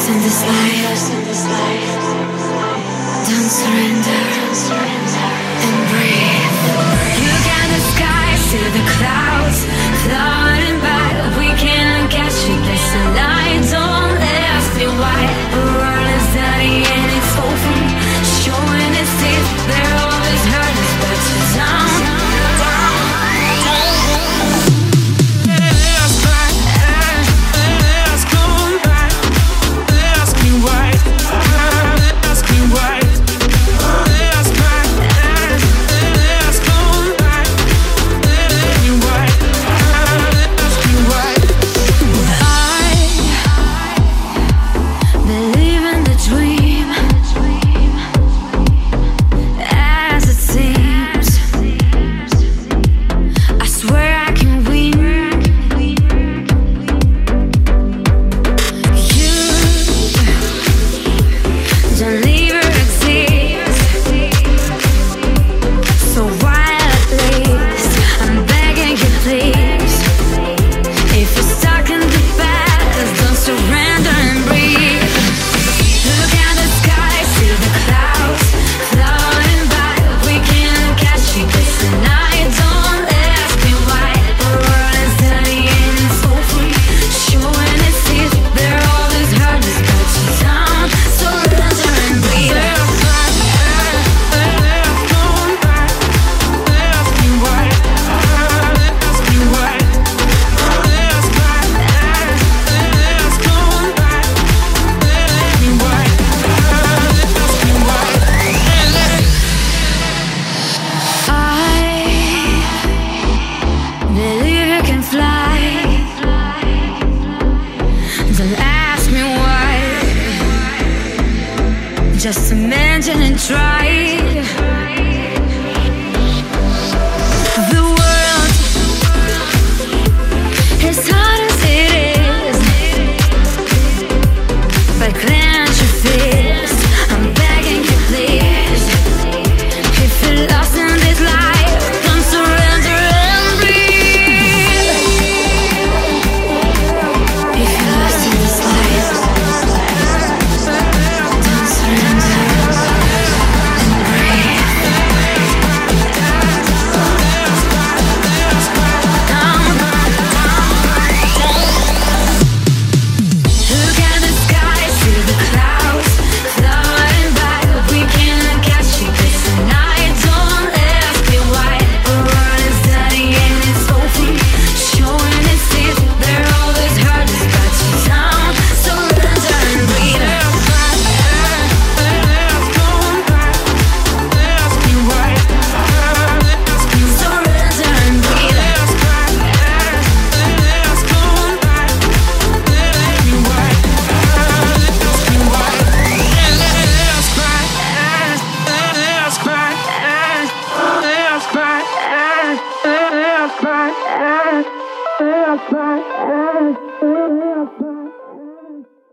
in this life. Don't surrender and breathe. Look at the sky, see the clouds floating by. We cannot catch it, there's a light, don't let us be white. The world is dirty and it's open, showing its teeth. They're always hurt us, but you're down. Just imagine and try.